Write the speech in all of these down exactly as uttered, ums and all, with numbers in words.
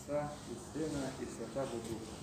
Отца и Сына и Святого Духа.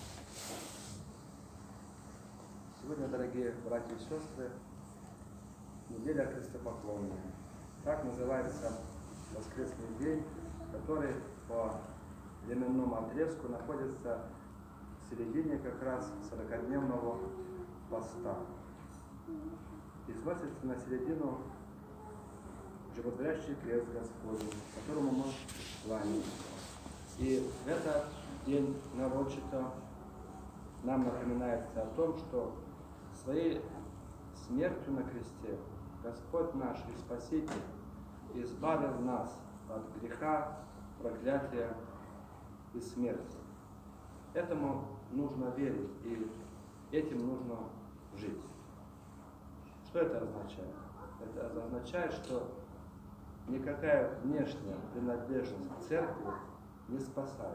Сегодня, дорогие братья и сестры, неделя крестопоклонная. Так называется воскресный день, который по временному отрезку находится в середине как раз сорокадневного поста. И сносится на середину животворящий крест Господень, которому мы кланяемся. И в этот день нарочито нам напоминается о том, что своей смертью на кресте Господь наш и Спаситель избавил нас от греха, проклятия и смерти. Этому нужно верить, и этим нужно жить. Что это означает? Это означает, что никакая внешняя принадлежность к церкви не спасает.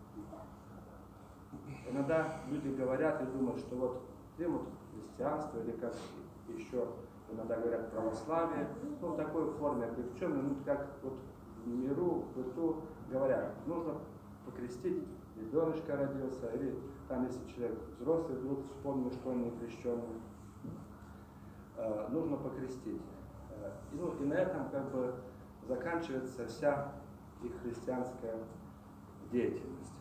Иногда люди говорят и думают, что вот примут христианство, или как еще иногда говорят православие, ну в такой форме облегченной, ну как вот в миру, в быту говорят, нужно покрестить, ребеночка родился, или там если человек взрослый, вдруг вспомнил, что он не крещенный, э, нужно покрестить. Э, и, ну, и на этом как бы заканчивается вся их христианская деятельность.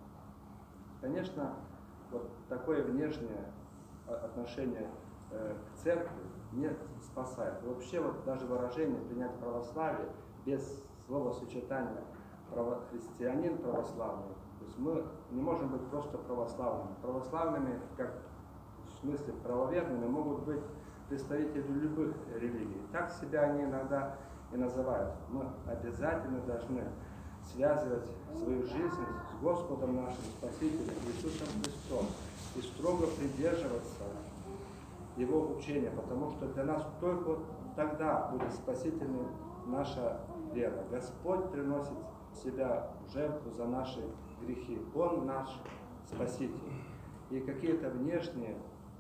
Конечно, вот такое внешнее отношение э, к церкви не спасает. Вообще вот даже выражение принять православие без словосочетания право, христианин православный, то есть мы не можем быть просто православными. Православными, как в смысле правоверными, могут быть представители любых религий. Так себя они иногда и называют. Мы обязательно должны связывать свою жизнь с Господом нашим, Спасителем Иисусом Христом и строго придерживаться Его учения, потому что для нас только тогда будет спасительной наша вера. Господь приносит себя в жертву за наши грехи. Он наш Спаситель. И какие-то внешние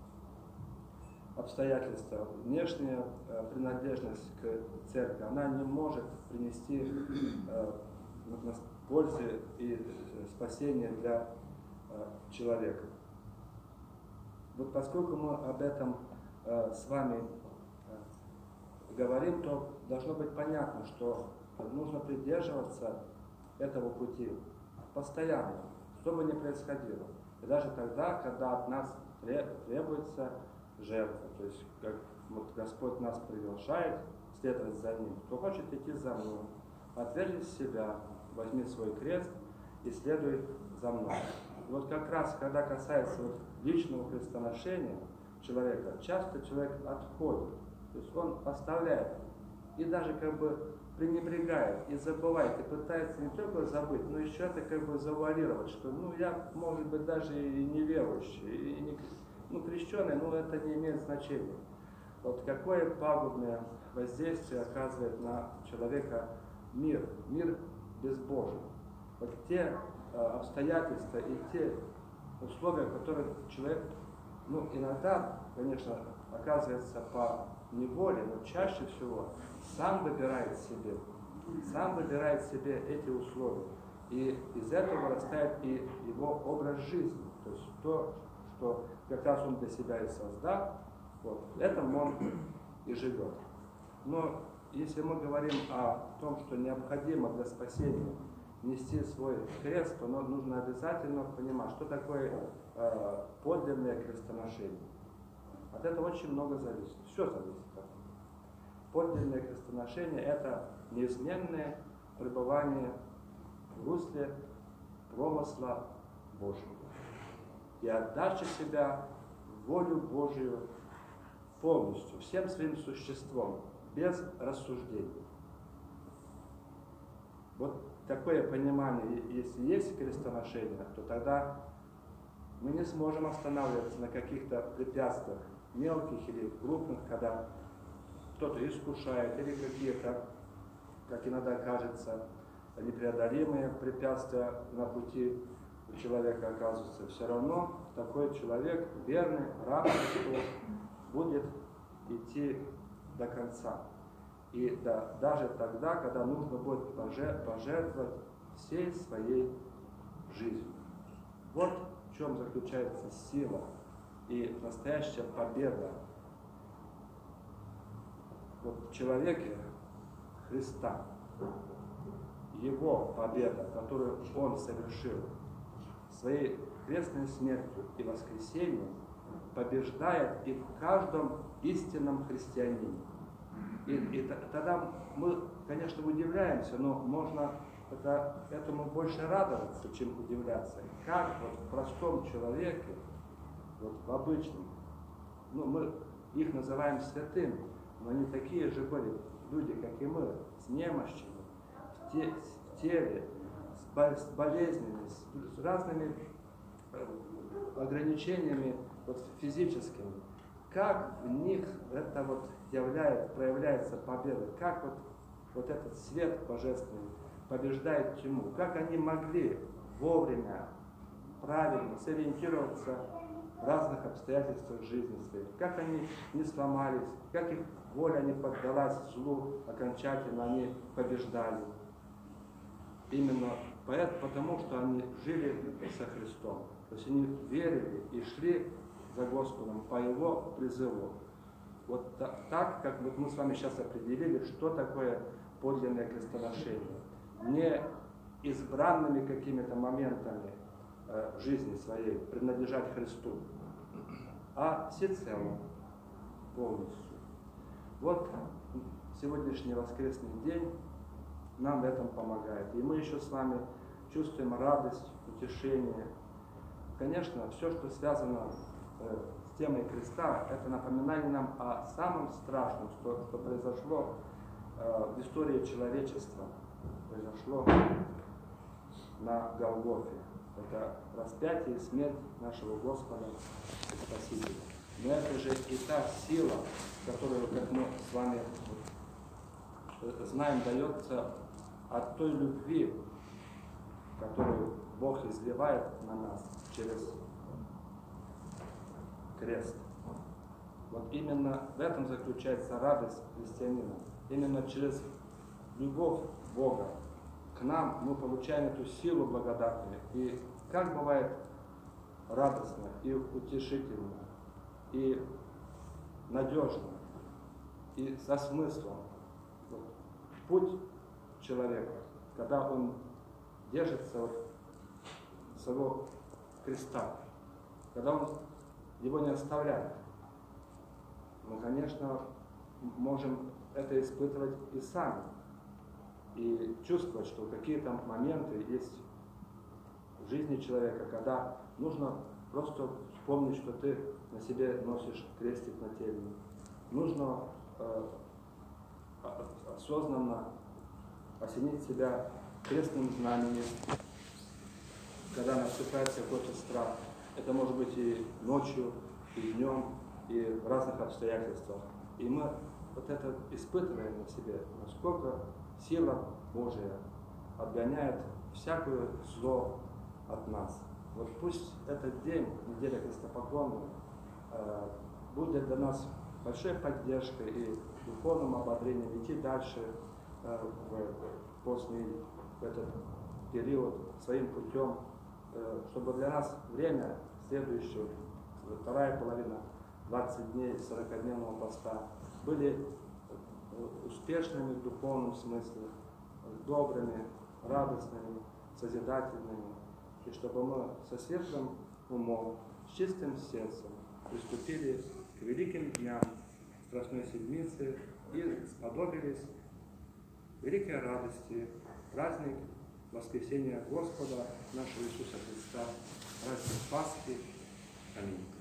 обстоятельства, внешняя э, принадлежность к церкви, она не может принести э, пользы и э, спасения для э, человека. Вот поскольку мы об этом э, с вами э, говорим, то должно быть понятно, что нужно придерживаться этого пути постоянно, что бы ни происходило. И даже тогда, когда от нас требуется жертва, то есть как вот Господь нас приглашает следовать за Ним, кто хочет идти за мной, отвержи себя, возьми свой крест и следуй за мной. И вот как раз, когда касается вот личного крестоношения человека, часто человек отходит, то есть он оставляет и даже как бы пренебрегает и забывает, и пытается не только забыть, но еще это как бы завуалировать, что ну я, может быть, даже и неверующий, и не, ну, крещеный, но это не имеет значения. Вот какое пагубное воздействие оказывает на человека мир, мир безбожий. Вот те э, обстоятельства и те условия, в которых человек, ну, иногда, конечно, оказывается по неволе, но чаще всего сам выбирает себе, сам выбирает себе эти условия. И из этого вырастает и его образ жизни. То есть то, что как раз он для себя и создал, вот, в этом он и живет. Но если мы говорим о том, что необходимо для спасения нести свой крест, то нужно обязательно понимать, что такое э, подлинное крестоношение. От этого очень много зависит. Все зависит от этого. Подлинное крестоношение – это неизменное пребывание в русле промысла Божьего и отдача себя в волю Божию полностью, всем своим существом, без рассуждений. Вот такое понимание, если есть крестоношение, то тогда мы не сможем останавливаться на каких-то препятствиях, мелких или крупных, когда кто-то искушает, или какие-то, как иногда кажется, непреодолимые препятствия на пути у человека оказываются. Все равно такой человек, верный, раб Христу, будет идти до конца. И да, даже тогда, когда нужно будет пожертвовать всей своей жизнью. Вот в чем заключается сила и настоящая победа вот в человеке Христа. Его победа, которую Он совершил своей крестной смертью и воскресением, побеждает и в каждом истинном христианине. И, и тогда мы, конечно, удивляемся, но можно это, этому больше радоваться, чем удивляться. Как вот в простом человеке, вот в обычном, ну, мы их называем святыми, но они такие же были люди, как и мы, с немощами, в, те, в теле, с, бо, с болезнями, с, с разными ограничениями вот, физическими. Как в них это вот является, проявляется победа, как вот, вот этот свет божественный побеждает тьму, как они могли вовремя, правильно сориентироваться в разных обстоятельствах жизни своей, как они не сломались, как их воля не поддалась злу, окончательно они побеждали. Именно поэтому, потому что они жили со Христом, то есть они верили и шли за Господом по Его призыву. Вот так, как вот мы с вами сейчас определили, что такое подлинное крестоношение. Не избранными какими-то моментами э, жизни своей принадлежать Христу, а всецело, полностью. Вот сегодняшний воскресный день нам в этом помогает. И мы еще с вами чувствуем радость, утешение. Конечно, все, что связано э, с темой креста, это напоминание нам о самом страшном, что, что произошло э, в истории человечества. Произошло на Голгофе. Это распятие и смерть нашего Господа и Спасителя. Но это же и та сила, которую, как мы с вами знаем, дается от той любви, которую Бог изливает на нас через крест. Вот именно в этом заключается радость христианина. Именно через любовь Бога к нам мы получаем эту силу благодатную. И как бывает радостно и утешительно, и надежно, и со смыслом. Вот, путь человека, когда он держится вот своего креста, когда он его не оставляет. Мы, конечно, можем это испытывать и сами, и чувствовать, что какие-то моменты есть в жизни человека, когда нужно просто вспомнить, что ты на себе носишь крестик нательный. Нужно э, осознанно осенить себя крестным знаменем, когда наступает какой-то страх. Это может быть и ночью, и днем, и в разных обстоятельствах. И мы вот это испытываем на себе, насколько сила Божия отгоняет всякое зло от нас. Вот пусть этот день, неделя крестопоклонная, э, будет для нас большой поддержкой и духовным ободрением идти дальше э, в постный в этот период своим путем, э, чтобы для нас время следующее, вторая половина, двадцать дней сорокадневного поста, были успешными в духовном смысле, добрыми, радостными, созидательными, и чтобы мы со светлым умом, с чистым сердцем приступили к великим дням Страстной Седмицы и сподобились великой радости, праздник Воскресения Господа нашего Иисуса Христа, праздник Пасхи. Аминь.